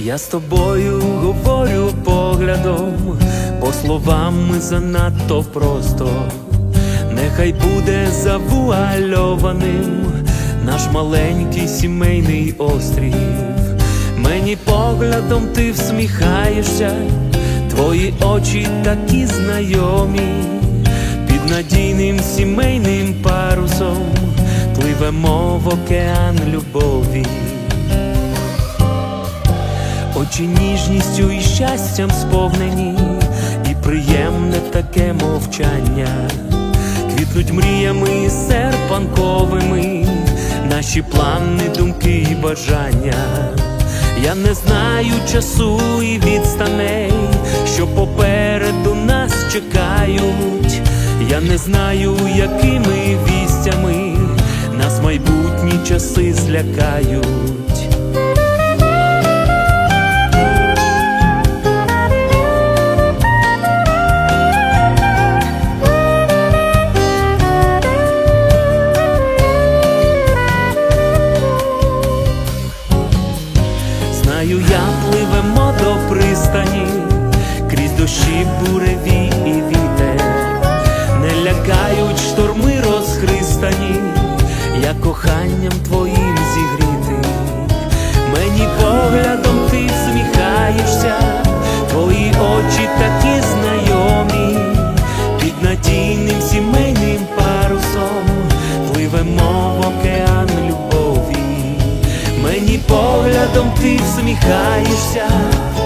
Я з тобою говорю поглядом, бо словами занадто просто. Нехай буде завуальованим наш маленький сімейний острів. Мені поглядом ти всміхаєшся, твої очі такі знайомі. Під надійним сімейним парусом пливемо в океан любові. Очі ніжністю і щастям сповнені, і приємне таке мовчання. Квітнуть мріями серпанковими наші плани, думки і бажання. Я не знаю часу і відстаней, що попереду нас чекають. Я не знаю, якими вістями нас майбутні часи злякають. Знаю я, пливемо до пристані, крізь дощі, буревій і вітер. Не лякають шторми розхристані, я коханням твоїм зігрітий. Мені поглядом ти всміхаєшся, твої очі такі знайомі. Під надійним сімейним парусом пливемо в океан любові. Мені поглядом ти всміхаєшся,